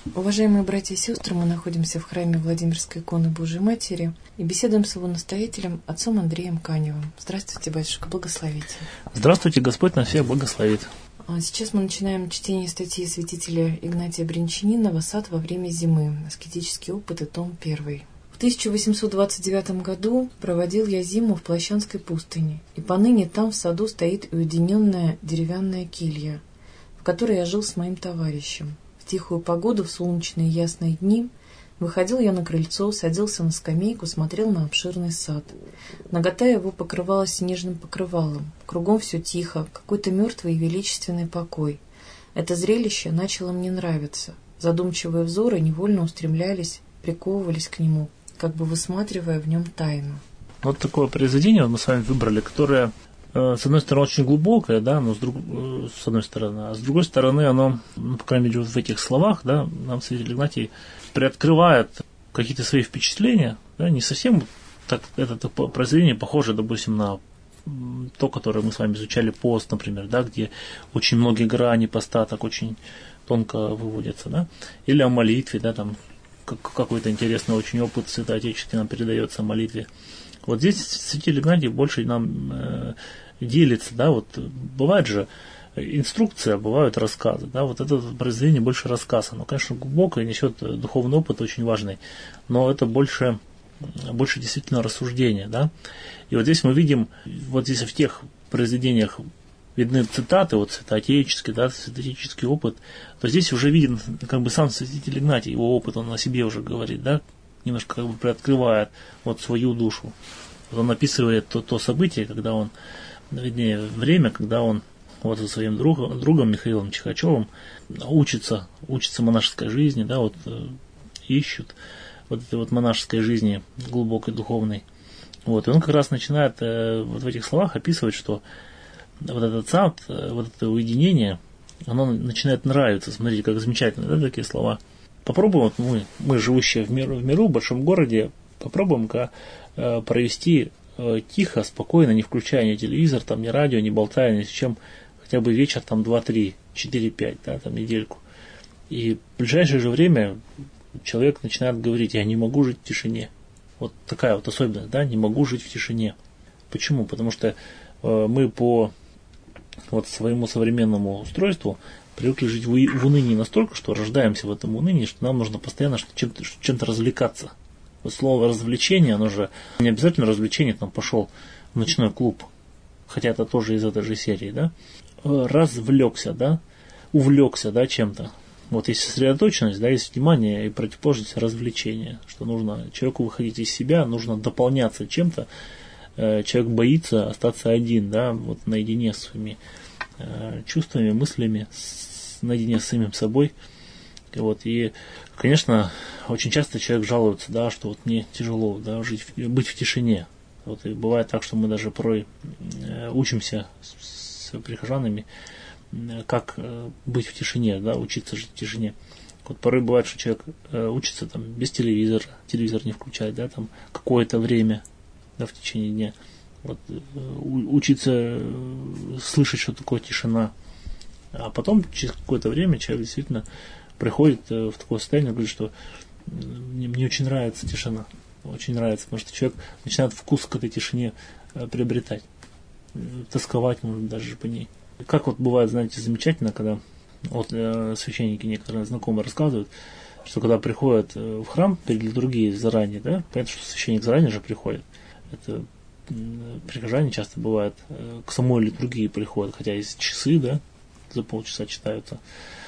Уважаемые братья и сестры, мы находимся в храме Владимирской иконы Божией Матери и беседуем с его настоятелем, отцом Андреем Каневым. Здравствуйте, батюшка, благословите. Здравствуйте, Господь нас всех благословит. Сейчас мы начинаем чтение статьи святителя Игнатия Брянчанинова «Сад во время зимы. Аскетические опыты. Том 1». В 1829 году проводил я зиму в Плащанской пустыне, и поныне там в саду стоит уединенная деревянная келья, в которой я жил с моим товарищем. В тихую погоду, в солнечные ясные дни, выходил я на крыльцо, садился на скамейку, смотрел на обширный сад. Нагота его покрывалась снежным покрывалом. Кругом все тихо, какой-то мертвый и величественный покой. Это зрелище начало мне нравиться. Задумчивые взоры невольно устремлялись, приковывались к нему, как бы высматривая в нем тайну. Вот такое произведение мы с вами выбрали, которое, с одной стороны, очень глубокое, да, но с одной стороны, а с другой стороны, оно, по крайней мере, вот в этих словах, да, нам святитель Игнатий приоткрывает какие-то свои впечатления, да, не совсем так, это произведение похоже, допустим, на то, которое мы с вами изучали, пост, например, да, где очень многие грани поста так очень тонко выводятся, да, или о молитве, да, там какой-то интересный очень опыт святоотеческий нам передается о молитве. Вот здесь святитель Игнатий больше нам делится, да, вот бывает же инструкция, бывают рассказы, да, вот это произведение больше рассказ, оно, конечно, глубокое, несет духовный опыт очень важный, но это больше действительно рассуждение, да, и вот здесь мы видим, вот здесь в тех произведениях видны цитаты, вот святоотеческий, да, святоотеческий опыт, то здесь уже виден как бы сам святитель Игнатий, его опыт, он о себе уже говорит, да, немножко как бы приоткрывает вот свою душу. Вот он описывает то событие, когда он, вернее, время, когда он вот со своим другом Михаилом Чихачевым учится монашеской жизни, да, вот ищут вот этой вот монашеской жизни глубокой, духовной. Вот, и он как раз начинает вот в этих словах описывать, что вот этот сад, вот это уединение, оно начинает нравиться. Смотрите, как замечательно, да, такие слова. Попробуем, вот мы живущие в миру, в большом городе, попробуем-ка провести тихо, спокойно, не включая ни телевизор, там, ни радио, ни болтая, ни с чем, хотя бы вечер, там, 2, 3, 4, 5, да, там, недельку. И в ближайшее же время человек начинает говорить: я не могу жить в тишине. Вот такая вот особенность, да, не могу жить в тишине. Почему? Потому что мы по вот своему современному устройству привыкли жить в унынии настолько, что рождаемся в этом унынии, что нам нужно постоянно чем-то развлекаться. Вот слово развлечение, оно же не обязательно развлечение, там пошел в ночной клуб, хотя это тоже из этой же серии, да, развлекся, да, увлекся, да, чем-то. Вот есть сосредоточенность, да, есть внимание и противоположность развлечения, что нужно человеку выходить из себя, нужно дополняться чем-то. Человек боится остаться один, да, вот наедине с своими чувствами, мыслями, наедине с самим собой. Вот, и, конечно, очень часто человек жалуется, да, что вот мне тяжело, да, быть в тишине. Вот, и бывает так, что мы даже порой учимся с прихожанами, как быть в тишине, да, учиться жить в тишине. Вот порой бывает, что человек учится там без телевизора, телевизор не включает, да, там какое-то время, да, в течение дня. Вот, учиться слышать, что такое тишина. А потом, через какое-то время, человек действительно приходит в такое состояние, говорит, что мне очень нравится тишина. Очень нравится, потому что человек начинает вкус к этой тишине приобретать. Тосковать может даже по ней. Как вот бывает, знаете, замечательно, когда вот священники некоторые знакомые рассказывают, что когда приходят в храм перед литургией заранее, да, понятно, что священник заранее же приходит. Это прихожане часто бывает к самой литургии приходят, хотя есть часы, да, за полчаса читаются.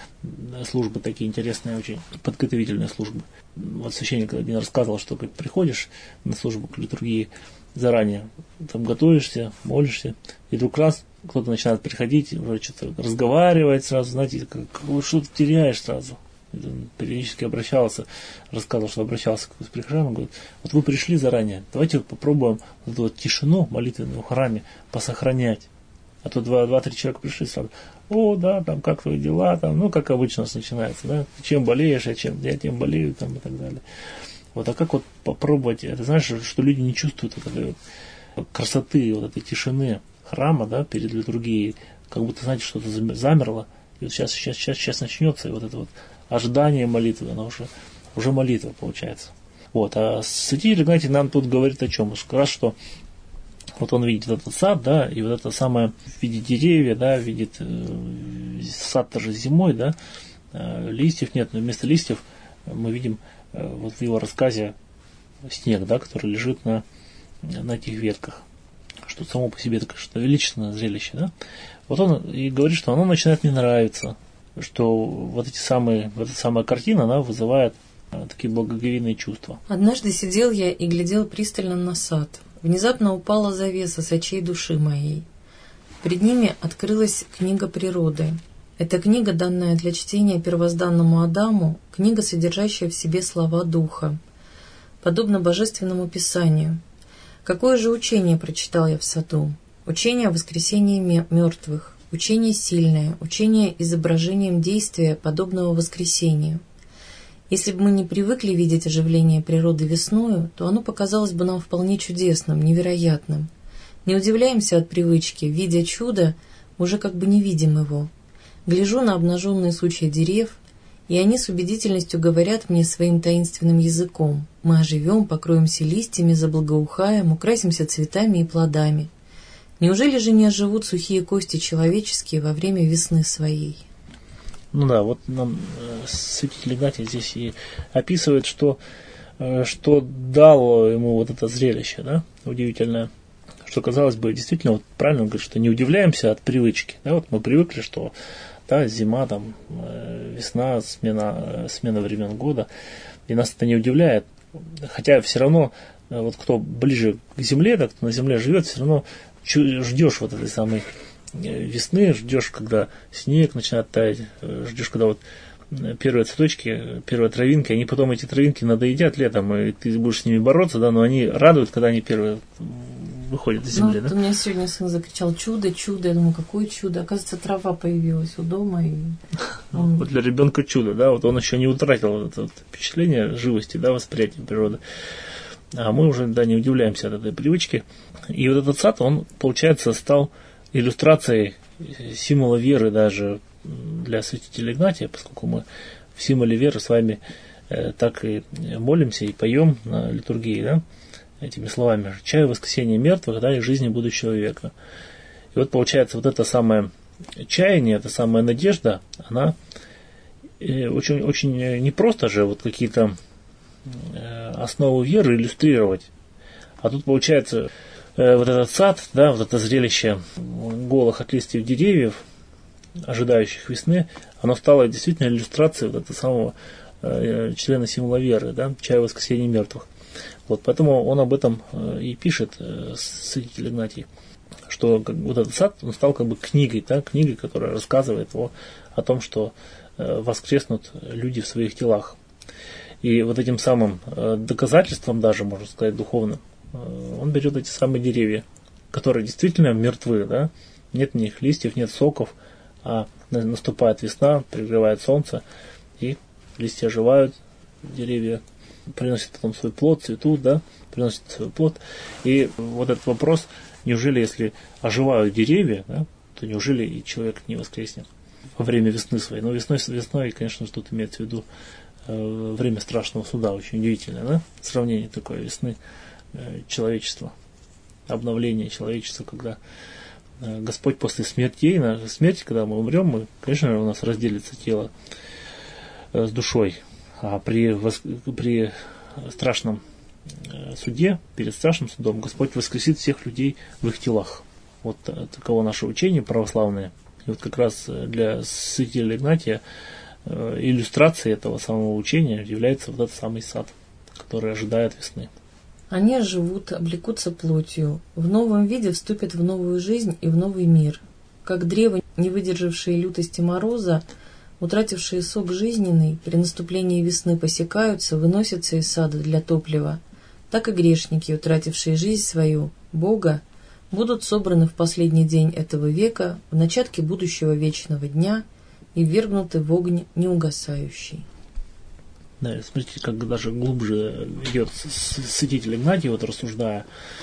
Службы такие интересные, очень подготовительные службы. Вот священник один рассказывал, что как приходишь на службу к литургии заранее, там готовишься, молишься, и вдруг раз кто-то начинает приходить, уже что-то разговаривать сразу, знаете, что-то теряешь сразу. Периодически рассказывал, что обращался к прихожанам, говорит: вот вы пришли заранее, давайте попробуем вот эту вот тишину молитвенную в храме посохранять. А то 2-3 человека пришли сразу: о, да, там, как твои дела, там, ну, как обычно у нас начинается, да, чем болеешь, я тем болею, там, и так далее. Вот, а как вот попробовать, это знаешь, что люди не чувствуют вот этой вот красоты, вот этой тишины храма, да, перед литургией, как будто, знаете, что-то замерло, и вот сейчас начнется, и вот это вот ожидание молитвы, она уже молитва получается. Вот. А святитель Игнатий нам тут говорит о чем? Как раз, что вот он видит этот сад, да, и вот это самое, видит деревья, да, видит сад тоже зимой, да, листьев нет, но вместо листьев мы видим вот в его рассказе снег, да, который лежит на этих ветках, что само по себе такое что величественное зрелище, да. Вот он и говорит, что оно начинает мне нравиться, что вот эта самая картина, она вызывает такие благоговейные чувства. Однажды сидел я и глядел пристально на сад. Внезапно упала завеса с очей души моей. Пред ними открылась книга природы. Эта книга, данная для чтения первозданному Адаму, книга, содержащая в себе слова Духа, подобно божественному Писанию. Какое же учение прочитал я в саду? Учение о воскресении мертвых, учение сильное, учение изображением действия, подобного воскресению. Если бы мы не привыкли видеть оживление природы весною, то оно показалось бы нам вполне чудесным, невероятным. Не удивляемся от привычки, видя чудо, уже как бы не видим его. Гляжу на обнаженные сучья дерев, и они с убедительностью говорят мне своим таинственным языком. Мы оживем, покроемся листьями, заблагоухаем, украсимся цветами и плодами. Неужели же не оживут сухие кости человеческие во время весны своей? Ну да, вот нам святитель Игнатий здесь и описывает, что дало ему вот это зрелище, да, удивительное. Что, казалось бы, действительно, вот правильно он говорит, что не удивляемся от привычки. Да, вот мы привыкли, что да, зима, там, весна, смена времен года, и нас это не удивляет. Хотя все равно, вот кто ближе к земле, да, кто на земле живет, все равно ждешь вот этой самой весны, ждешь, когда снег начинает таять, ждешь, когда вот первые цветочки, первые травинки, они потом эти травинки надоедят летом, и ты будешь с ними бороться, да, но они радуют, когда они первые выходят из земли, да? У меня сегодня сын закричал: чудо, чудо. Я думаю, какое чудо? Оказывается, трава появилась у дома. И вот для ребенка чудо, да, вот он еще не утратил это впечатление живости, да, восприятия природы. А мы уже, да, не удивляемся от этой привычки. И вот этот сад, он, получается, стал иллюстрацией символа веры даже для святителя Игнатия, поскольку мы в символе веры с вами так и молимся и поем на литургии, да, этими словами: «Чаю воскресения мертвых, да, и жизни будущего века». И вот получается, вот это самое чаяние, эта самая надежда, она очень, очень непросто же вот какие-то основы веры иллюстрировать. А тут получается вот этот сад, да, вот это зрелище голых от листьев деревьев, ожидающих весны, оно стало действительно иллюстрацией вот этого самого члена символа веры, да, чая воскресения мертвых. Вот поэтому он об этом и пишет, святитель Игнатий, что вот этот сад, он стал как бы книгой, да, книгой, которая рассказывает о том, что воскреснут люди в своих телах. И вот этим самым доказательством даже, можно сказать, духовным, он берет эти самые деревья, которые действительно мертвы, да, нет в них листьев, нет соков, а наступает весна, пригревает солнце, и листья оживают, деревья приносят потом свой плод, цветут, да, приносят свой плод. И вот этот вопрос: неужели, если оживают деревья, да, то неужели и человек не воскреснет во время весны своей? Но весной, конечно же, тут имеется в виду время страшного суда, очень удивительное, да, сравнение такое весны человечества, обновление человечества, когда Господь после смерти, когда мы умрем, конечно, у нас разделится тело с душой, а при страшном суде, перед страшным судом, Господь воскресит всех людей в их телах. Вот таково наше учение православное. И вот как раз для святителя Игнатия иллюстрацией этого самого учения является вот этот самый сад, который ожидает весны. Они оживут, облекутся плотью, в новом виде вступят в новую жизнь и в новый мир. Как древо, не выдержавшие лютости мороза, утратившие сок жизненный, при наступлении весны посекаются, выносятся из сада для топлива, так и грешники, утратившие жизнь свою, Бога, будут собраны в последний день этого века, в начатке будущего вечного дня, и ввергнуты в огонь неугасающий. Да, смотрите, как даже глубже идет святитель Игнатий, вот рассуждая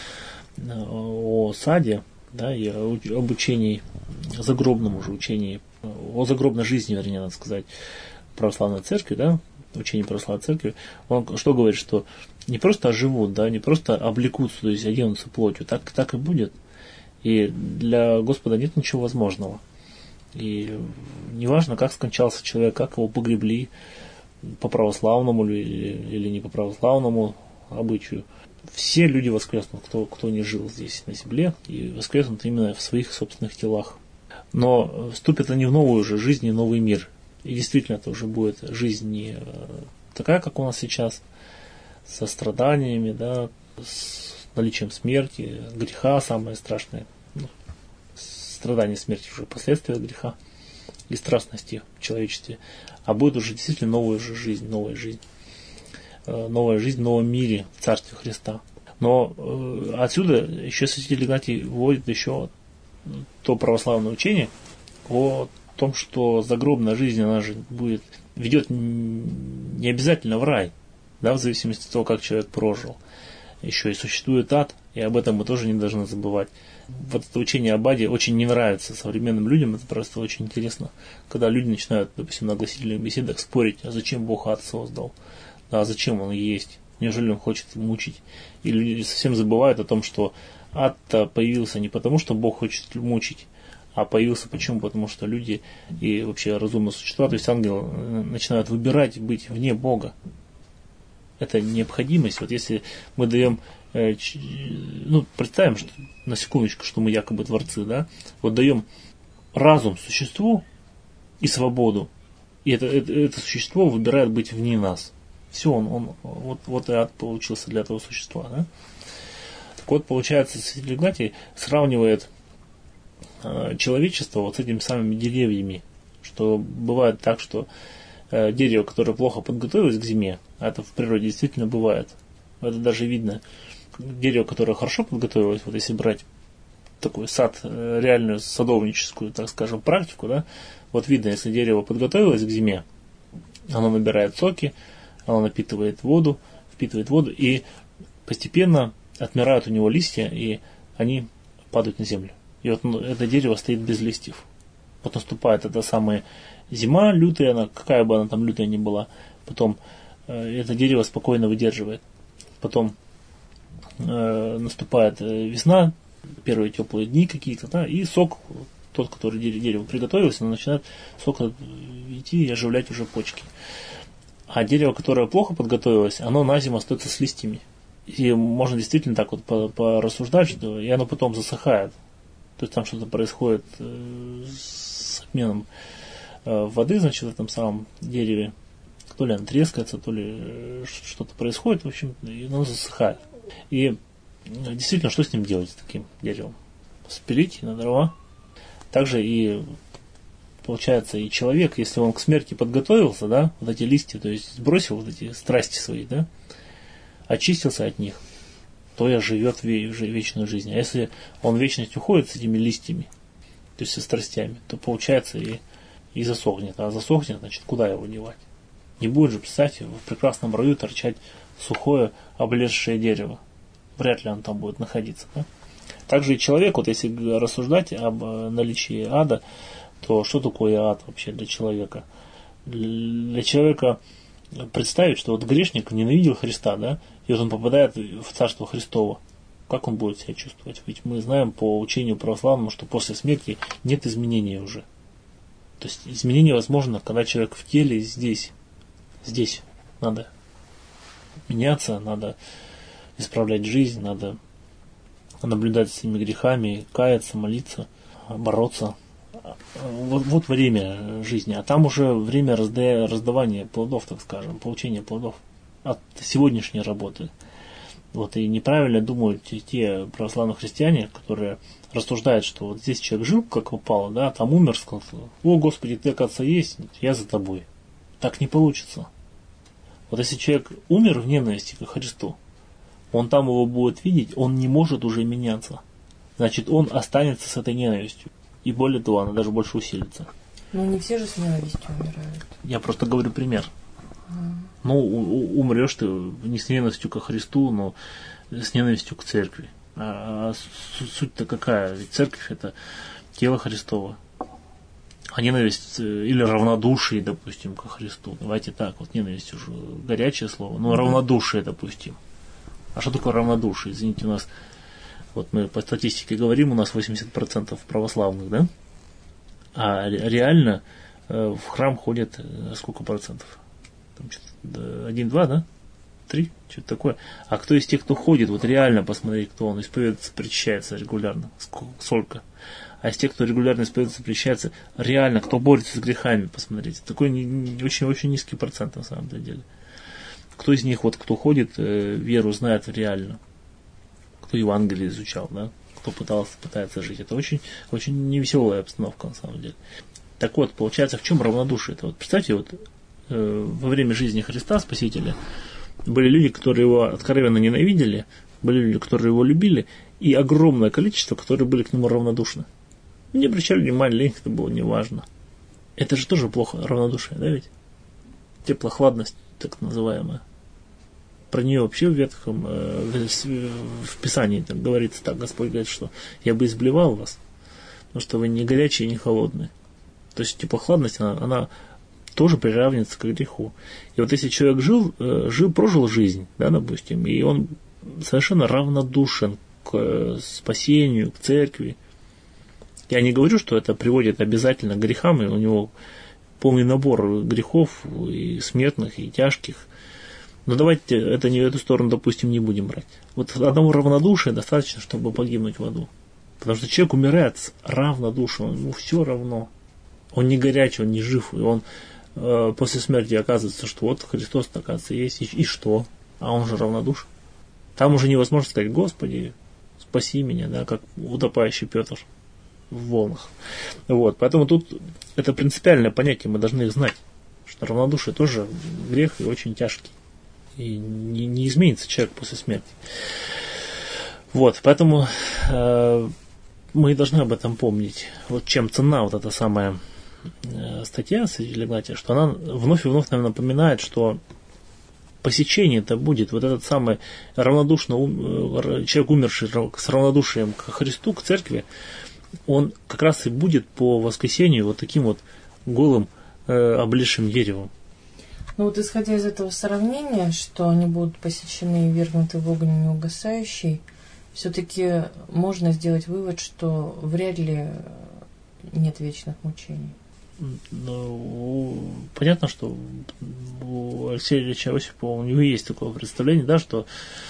о саде, да, и об учении, загробном уже учении, о загробной жизни, вернее, надо сказать, православной церкви, да, учение православной церкви, он что говорит, что не просто оживут, да, не просто облекутся, то есть оденутся плотью, так и будет. И для Господа нет ничего возможного. И неважно, как скончался человек, как его погребли, по православному или не по православному обычаю. Все люди воскреснут, кто не жил здесь на земле, и воскреснут именно в своих собственных телах. Но вступят они в новую уже жизнь и новый мир. И действительно, это уже будет жизнь не такая, как у нас сейчас, со страданиями, да, с наличием смерти, греха самое страшное. Страдание смерти уже последствия греха и страстности в человечестве. А будет уже действительно новая жизнь в новом мире, в Царстве Христа. Но отсюда еще святитель Игнатий вводит еще то православное учение о том, что загробная жизнь, она же ведет не обязательно в рай, да, в зависимости от того, как человек прожил. Еще и существует ад, и об этом мы тоже не должны забывать. Вот это учение об аде очень не нравится современным людям, это просто очень интересно, когда люди начинают, допустим, на гласительных беседах спорить, а зачем Бог ад создал, а зачем он есть, неужели он хочет мучить. И люди совсем забывают о том, что ад-то появился не потому, что Бог хочет мучить, а появился почему? Потому что люди и вообще разумные существа, то есть ангелы, начинают выбирать быть вне Бога. Это необходимость. Вот если мы даем, представим, что, на секундочку, что мы якобы творцы, да, вот даем разум существу и свободу, и это существо выбирает быть вне нас. Все, вот и ад получился для этого существа, да. Так вот, получается, святитель Игнатий сравнивает человечество вот с этими самыми деревьями, что бывает так, что дерево, которое плохо подготовилось к зиме, а это в природе действительно бывает, это даже видно, дерево, которое хорошо подготовилось, вот если брать такой сад, реальную садовническую, так скажем, практику, да, вот видно, если дерево подготовилось к зиме, оно набирает соки, оно впитывает воду, и постепенно отмирают у него листья, и они падают на землю. И вот это дерево стоит без листьев. Вот наступает эта самая зима лютая, она, какая бы она там лютая ни была, потом это дерево спокойно выдерживает. Потом наступает весна, первые теплые дни какие-то, да, и сок, тот, который дерево приготовилось, оно начинает сок идти и оживлять уже почки. А дерево, которое плохо подготовилось, оно на зиму остается с листьями. И можно действительно так вот порассуждать, что и оно потом засыхает. То есть там что-то происходит с обменом воды, значит, в этом самом дереве. То ли оно трескается, то ли что-то происходит, в общем, и оно засыхает. И действительно, что с ним делать, с таким деревом? Спилить на дрова. Также и получается и человек, если он к смерти подготовился, да, вот эти листья, то есть сбросил вот эти страсти свои, да, очистился от них, то и живет вечную жизнь. А если он в вечность уходит с этими листьями, то есть со страстями, то получается и засохнет. А засохнет, значит, куда его девать? Не будет же, представьте, в прекрасном раю торчать сухое, облезшее дерево. Вряд ли он там будет находиться. Да? Также и человек, вот если рассуждать об наличии ада, то что такое ад вообще для человека? Для человека представить, что вот грешник ненавидел Христа, да, и вот он попадает в Царство Христово. Как он будет себя чувствовать? Ведь мы знаем по учению православному, что после смерти нет изменений уже. То есть изменение возможно, когда человек в теле здесь. Здесь надо меняться, надо исправлять жизнь, надо наблюдать за своими грехами, каяться, молиться, бороться. Вот время жизни. А там уже время раздавания плодов, так скажем, получения плодов от сегодняшней работы. Вот и неправильно думают те православные христиане, которые рассуждают, что вот здесь человек жил, как попало, да, там умер, сказал, о, Господи, ты, оказывается, есть, я за тобой. Так не получится. Вот если человек умер в ненависти ко Христу, он там его будет видеть, он не может уже меняться. Значит, он останется с этой ненавистью. И более того, она даже больше усилится. Но не все же с ненавистью умирают. Я просто говорю пример. Ну, умрешь ты не с ненавистью ко Христу, но с ненавистью к церкви. А суть-то какая? Ведь церковь — это тело Христово. А ненависть или равнодушие, допустим, ко Христу. Давайте так, вот ненависть уже горячее слово, но равнодушие, допустим. А что такое равнодушие? Извините, у нас, вот мы по статистике говорим, у нас 80% православных, да? А реально в храм ходят сколько процентов? Там что-то 1-2, да? 3? Что-то такое. А кто из тех, кто ходит, вот реально посмотреть, кто он исповедуется, причащается регулярно? Сколько? А из тех, кто регулярно исповедуется, причащается, реально, кто борется с грехами, посмотрите. Такой очень-очень низкий процент на самом деле. Кто из них, вот, кто ходит, веру знает реально? Кто Евангелие изучал, да? Кто пытается жить? Это очень, очень невеселая обстановка на самом деле. Так вот, получается, в чем равнодушие? Это вот, представьте, вот во время жизни Христа, Спасителя, были люди, которые его откровенно ненавидели, были люди, которые его любили, и огромное количество, которые были к нему равнодушны. Не обращали внимания, для них это было неважно. Это же тоже плохо, равнодушие, да ведь? Теплохладность, так называемая. Про нее вообще в Ветхом, в Писании так говорится так, Господь говорит, что я бы изблевал вас, потому что вы не горячие, не холодные. То есть теплохладность, она тоже приравнивается к греху. И вот если человек прожил жизнь, да, допустим, и он совершенно равнодушен к спасению, к церкви, я не говорю, что это приводит обязательно к грехам, и у него полный набор грехов, и смертных, и тяжких. Но давайте эту сторону, допустим, не будем брать. Вот одного равнодушия достаточно, чтобы погибнуть в аду. Потому что человек умирает с равнодушием, ему все равно. Он не горячий, он не жив, и он после смерти оказывается, что вот Христос, оказывается, есть, и что? А он же равнодушен. Там уже невозможно сказать: Господи, спаси меня, да, как утопающий Петр в волнах. Вот, поэтому тут это принципиальное понятие, мы должны их знать, что равнодушие тоже грех и очень тяжкий. И не изменится человек после смерти. Вот, поэтому мы должны об этом помнить. Вот чем ценна вот эта самая статья святителя Игнатия, что она вновь и вновь нам напоминает, что посещение-то будет, вот этот самый равнодушный человек, умерший с равнодушием к Христу, к церкви, он как раз и будет по воскресению вот таким вот голым, облезшим деревом. Ну вот исходя из этого сравнения, что они будут посечены и вергнуты в огонь неугасающий, все-таки можно сделать вывод, что вряд ли нет вечных мучений. Ну, понятно, что у Алексея Ильича Осипова, у него есть такое представление, да, что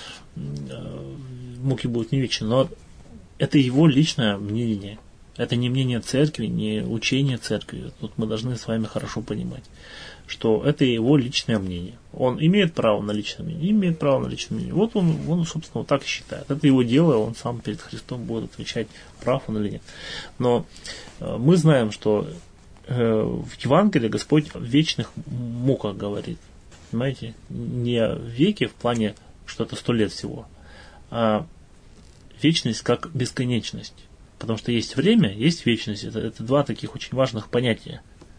муки будут не вечны, но это его личное мнение. Это не мнение церкви, не учение церкви. Тут мы должны с вами хорошо понимать, что это его личное мнение. Он имеет право на личное мнение, имеет право на личное мнение. Вот он, собственно, вот так и считает. Это его дело, он сам перед Христом будет отвечать, прав он или нет. Но мы знаем, что в Евангелии Господь о вечных муках говорит. Понимаете? Не о веке в плане, что это 100 лет всего, а вечность как бесконечность. Потому что есть время, есть вечность. Это два таких очень важных понятия.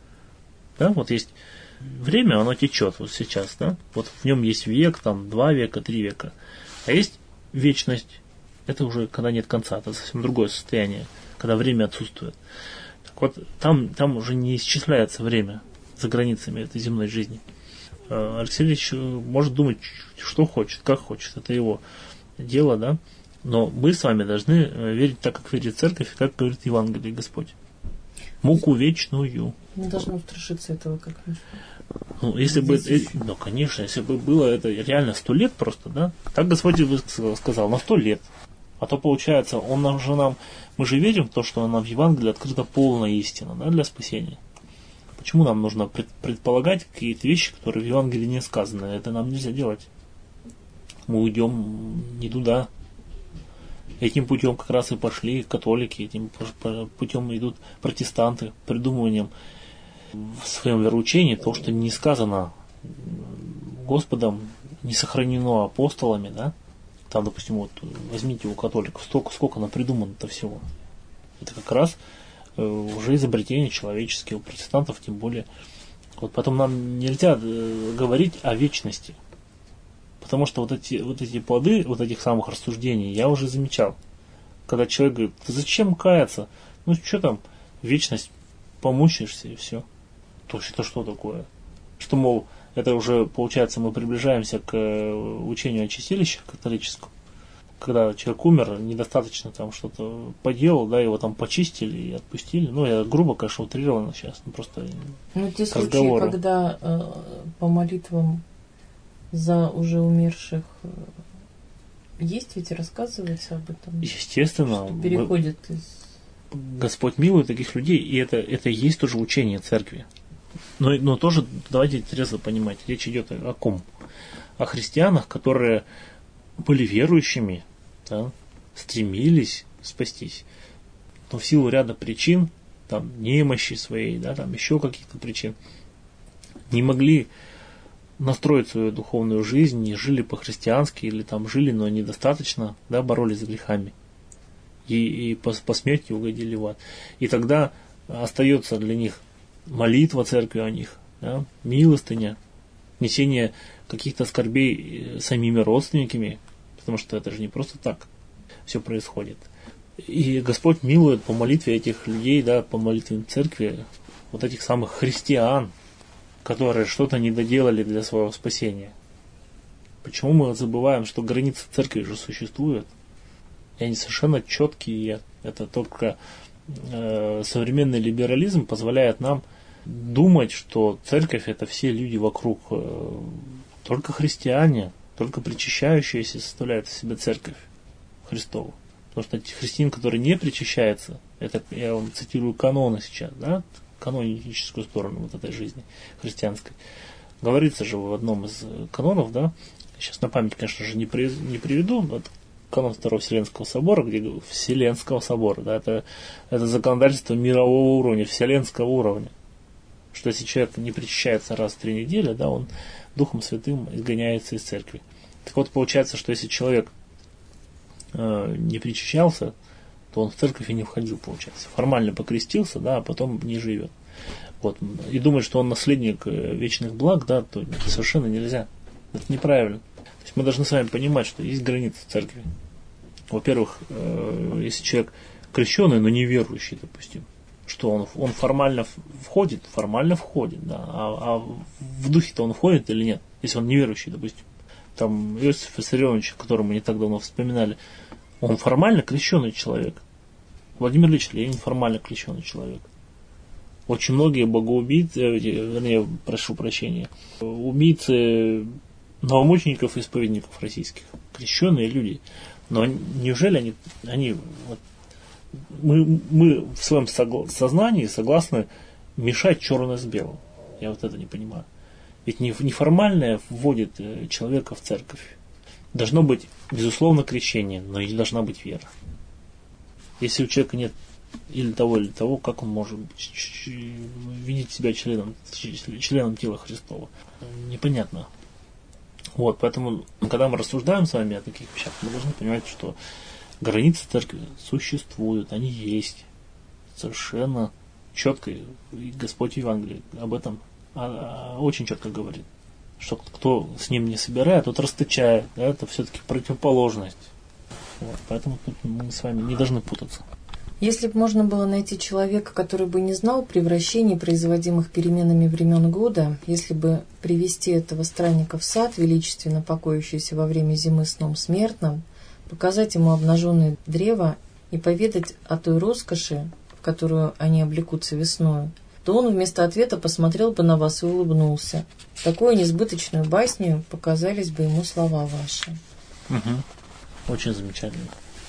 Да, вот есть время, оно течет вот сейчас, да? Вот в нем есть век, там 2 века, 3 века. А есть вечность. Это уже когда нет конца, это совсем другое состояние, когда время отсутствует. Так вот, там уже не исчисляется время за границами этой земной жизни. Алексей Ильич может думать, что хочет, как хочет, это его дело, да? Но мы с вами должны верить так, как верит церковь, и как говорит Евангелие Господь. Муку вечную. Не должны устрашиться этого как-нибудь. Ну, если бы, ну, конечно, если бы было это реально 100 лет просто, да, так Господь сказал, на 100 лет. А то получается, мы же верим в то, что нам в Евангелии открыта полная истина, да, для спасения. Почему нам нужно предполагать какие-то вещи, которые в Евангелии не сказаны? Это нам нельзя делать. Мы уйдем не туда. Этим путем как раз и пошли католики, этим путем идут протестанты, придумыванием в своем вероучении то, что не сказано Господом, не сохранено апостолами, да? Там, допустим, вот возьмите у католиков, сколько напридумано-то всего. Это как раз уже изобретение человеческие, у протестантов тем более. Вот потом нам нельзя говорить о вечности. Потому что вот эти плоды, вот этих самых рассуждений я уже замечал. Когда человек говорит: ты зачем каяться? Ну что там, вечность помучаешься и все. То есть это что такое? Что, мол, это уже, получается, мы приближаемся к учению о чистилище католическому. Когда человек умер, недостаточно там что-то поделал, да, его там почистили и отпустили. Ну, я грубо, конечно, утрировано сейчас, просто те случаи, когда по молитвам за уже умерших есть, ведь рассказывается об этом. Естественно. Что переходит Господь милует таких людей, и это и есть тоже учение церкви. Но тоже давайте трезво понимать, речь идет о ком? О христианах, которые были верующими, да, стремились спастись, но в силу ряда причин, там, немощи своей, да, там еще каких-то причин, не могли настроить свою духовную жизнь, не жили по-христиански, или там жили, но недостаточно, да, боролись с грехами. И по смерти угодили в ад. И тогда остается для них молитва церкви о них, да, милостыня, несение каких-то скорбей самими родственниками, потому что это же не просто так все происходит. И Господь милует по молитве этих людей, да, по молитве церкви, вот этих самых христиан, которые что-то не доделали для своего спасения. Почему мы забываем, что границы церкви же существуют? И они совершенно четкие. Это только современный либерализм позволяет нам думать, что церковь — это все люди вокруг. Только христиане, только причащающиеся составляют из себя церковь Христову. Потому что христианин, который не причащается, это я вам цитирую каноны сейчас, да, каноническую сторону вот этой жизни христианской. Говорится же в одном из канонов, да, сейчас на память, конечно же, не приведу, но это канон Второго Вселенского собора, где Вселенского собора, да, это законодательство мирового уровня, вселенского уровня. Что если человек не причащается раз в 3 недели, да, он Духом Святым изгоняется из церкви. Так вот, получается, что если человек не причащался, то он в церковь и не входил, получается. Формально покрестился, да, а потом не живет. Вот. И думает, что он наследник вечных благ, да, то совершенно нельзя. Это неправильно. То есть мы должны с вами понимать, что есть границы церкви. Во-первых, если человек крещеный, но неверующий, допустим, что он формально входит, да, а в духе-то он входит или нет, если он неверующий, допустим. Там Иосиф Виссарионович, которого мы не так давно вспоминали, он формально крещеный человек. Владимир Ильич Ленин формально крещеный человек. Очень многие богоубийцы, вернее, прошу прощения, убийцы новомучеников и исповедников российских, крещеные люди. Но неужели они вот, мы в своем сознании согласны мешать черное с белым? Я вот это не понимаю. Ведь неформальное вводит человека в церковь. Должно быть, безусловно, крещение, но и должна быть вера. Если у человека нет или того, как он может видеть себя членом тела Христова? Непонятно. Вот, поэтому, когда мы рассуждаем с вами о таких вещах, мы должны понимать, что границы церкви существуют, они есть. Совершенно четко. И Господь в Евангелии об этом очень четко говорит. Что кто с ним не собирает, тот расточает. Да, это все-таки противоположность. Вот, поэтому тут мы с вами не должны путаться. Если бы можно было найти человека, который бы не знал превращений, производимых переменами времен года, если бы привести этого странника в сад, величественно покоящийся во время зимы сном смертным, показать ему обнаженное древо и поведать о той роскоши, в которую они облекутся весною, то он вместо ответа посмотрел бы на вас и улыбнулся. Такой несбыточную басню показались бы ему слова ваши. Угу. Очень замечательно.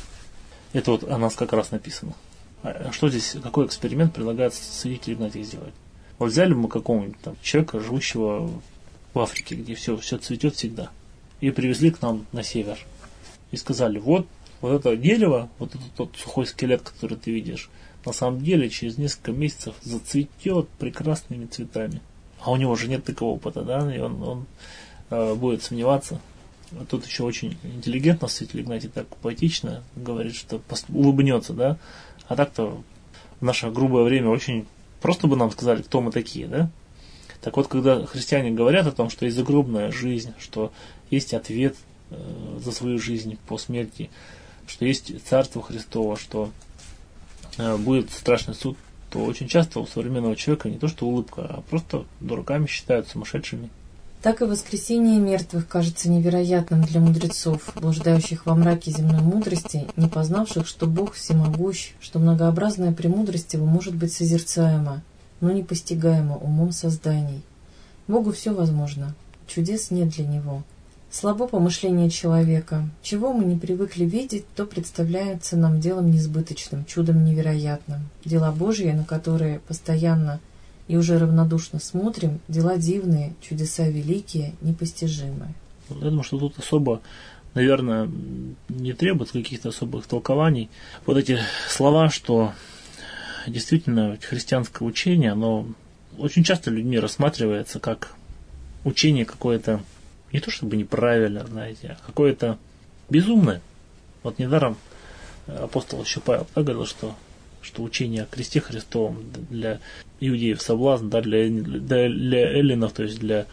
Это вот о нас как раз написано. А что здесь, какой эксперимент предлагает святитель Игнатий сделать? Вот взяли бы мы какого-нибудь там человека, живущего в Африке, где все цветет всегда, и привезли к нам на север. И сказали, вот это дерево, вот этот тот сухой скелет, который ты видишь, на самом деле через несколько месяцев зацветет прекрасными цветами. А у него же нет такого опыта, да, и он будет сомневаться. А тут еще очень интеллигентно святитель Игнатий так поэтично говорит, что улыбнется, да. А так-то в наше грубое время очень просто бы нам сказали, кто мы такие, да. Так вот, когда христиане говорят о том, что есть загробная жизнь, что есть ответ за свою жизнь по смерти, что есть Царство Христово, что будет страшный суд, что очень часто у современного человека не то что улыбка, а просто дураками считают, сумасшедшими. Так и воскресение мертвых кажется невероятным для мудрецов, блуждающих во мраке земной мудрости, не познавших, что Бог всемогущ, что многообразная премудрость Его может быть созерцаема, но не постигаема умом созданий. Богу все возможно, чудес нет для Него. Слабо помышление человека. Чего мы не привыкли видеть, то представляется нам делом несбыточным, чудом невероятным. Дела Божьи, на которые постоянно и уже равнодушно смотрим, дела дивные, чудеса великие, непостижимые. Я думаю, что тут особо, наверное, не требуется каких-то особых толкований. Вот эти слова, что действительно христианское учение, оно очень часто людьми рассматривается как учение какое-то, не то чтобы неправильно, знаете, а какое-то безумное. Вот недаром апостол еще Павел говорил, что учение о кресте Христовом для иудеев соблазн, да, для эллинов, то есть для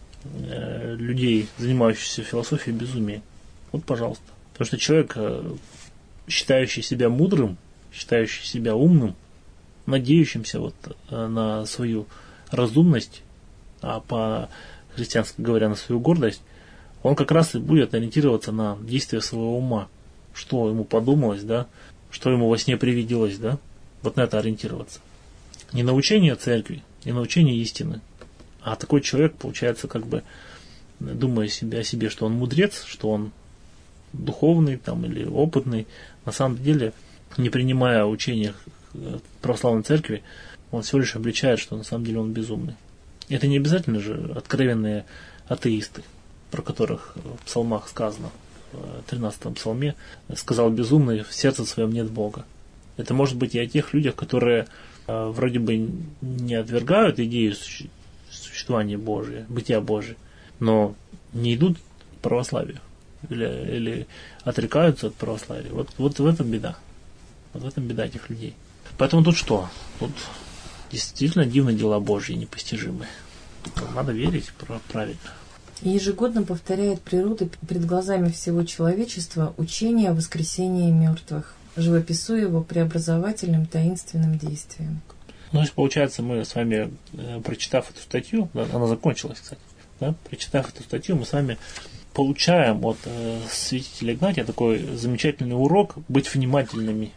людей, занимающихся философией, безумие. Вот, пожалуйста. Потому что человек, считающий себя мудрым, считающий себя умным, надеющимся вот на свою разумность, а по-христиански говоря, на свою гордость, он как раз и будет ориентироваться на действия своего ума, что ему подумалось, да, что ему во сне привиделось, да, вот на это ориентироваться. Не на учение церкви, не на учение истины, а такой человек, получается, как бы, думая о себе, что он мудрец, что он духовный там, или опытный, на самом деле, не принимая учения православной церкви, он всего лишь обличает, что на самом деле он безумный. Это не обязательно же откровенные атеисты, про которых в псалмах сказано, в 13-м псалме, сказал безумный, в сердце своем нет Бога. Это может быть и о тех людях, которые вроде бы не отвергают идею существования Божия, бытия Божия, но не идут к православию или отрекаются от православия. Вот в этом беда. Вот в этом беда этих людей. Поэтому тут что? Тут действительно дивные дела Божьи, непостижимые. Надо верить правильно. И ежегодно повторяет природа перед глазами всего человечества учение о воскресении мертвых, живописуя его преобразовательным таинственным действием. Ну, то есть, получается, мы с вами, прочитав эту статью, она закончилась, кстати, да? Прочитав эту статью, мы с вами получаем от святителя Игнатия такой замечательный урок быть внимательными,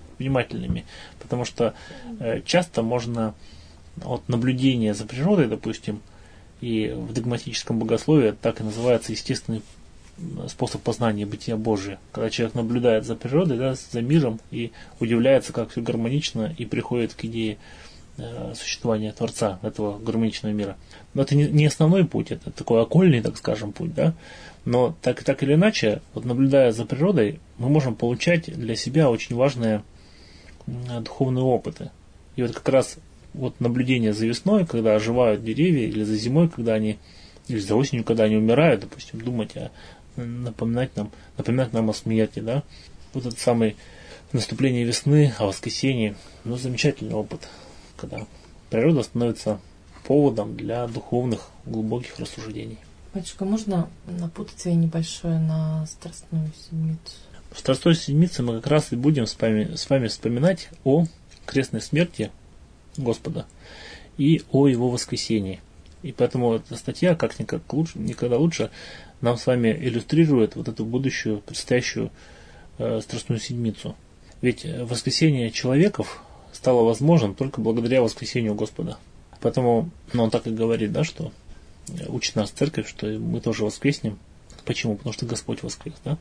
потому что часто можно от наблюдения за природой, допустим, и в догматическом богословии так и называется естественный способ познания бытия Божия, когда человек наблюдает за природой, да, за миром и удивляется, как все гармонично, и приходит к идее существования Творца этого гармоничного мира. Но это не основной путь, это такой окольный, так скажем, путь, да. Но так или иначе, вот наблюдая за природой, мы можем получать для себя очень важные духовные опыты. И вот как раз вот наблюдение за весной, когда оживают деревья, или за зимой, когда они, или за осенью, когда они умирают, допустим, думать напоминать нам о смерти, да. Вот это самое наступление весны, о воскресении, ну, замечательный опыт, когда природа становится поводом для духовных глубоких рассуждений. Батюшка, можно напутствие небольшое на Страстную Седмицу? В Страстной Седмице мы как раз и будем с вами вспоминать о крестной смерти Господа и о Его воскресении. И поэтому эта статья, как никогда лучше, нам с вами иллюстрирует вот эту будущую, предстоящую Страстную Седмицу. Ведь воскресение человеков стало возможным только благодаря воскресению Господа. Поэтому он так и говорит, да, что учит нас церковь, что мы тоже воскреснем. Почему? Потому что Господь воскрес, да?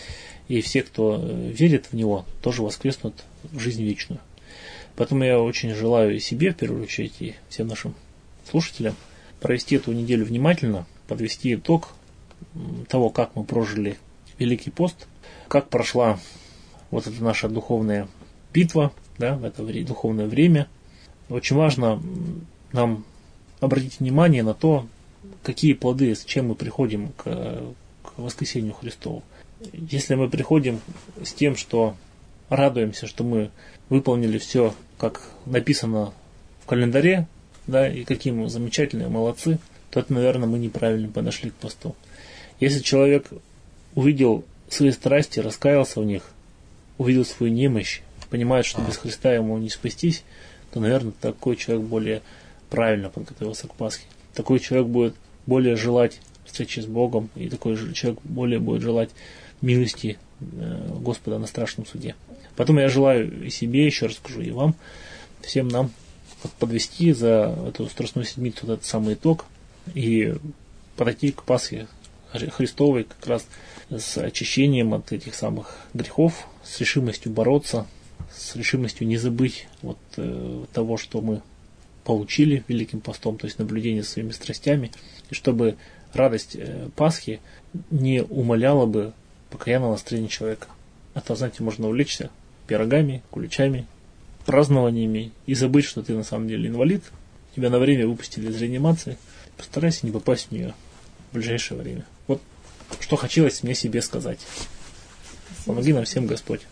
И все, кто верит в Него, тоже воскреснут в жизнь вечную. Поэтому я очень желаю и себе, в первую очередь, и всем нашим слушателям провести эту неделю внимательно, подвести итог того, как мы прожили Великий пост, как прошла вот эта наша духовная битва, да, в это духовное время. Очень важно нам обратить внимание на то, какие плоды, с чем мы приходим к воскресению Христову. Если мы приходим с тем, что радуемся, что мы выполнили все, как написано в календаре, да, и какие мы замечательные, молодцы, то это, наверное, мы неправильно подошли к посту. Если человек увидел свои страсти, раскаялся в них, увидел свою немощь, понимает, что без Христа ему не спастись, то, наверное, такой человек более правильно подготовился к Пасхе. Такой человек будет более желать встречи с Богом, и такой же человек более будет желать милости Господа на страшном суде. Потом я желаю и себе, еще раз скажу, и вам, всем нам подвести за эту Страстную Седмицу вот этот самый итог и подойти к Пасхе Христовой как раз с очищением от этих самых грехов, с решимостью бороться, с решимостью не забыть вот того, что мы получили Великим постом, то есть наблюдение за своими страстями, и чтобы радость Пасхи не умаляла бы покаянного настроения человека. Это, знаете, можно увлечься пирогами, куличами, празднованиями и забыть, что ты на самом деле инвалид, тебя на время выпустили из реанимации. Постарайся не попасть в нее в ближайшее время. Вот что хотелось мне себе сказать. Помоги нам всем, Господь.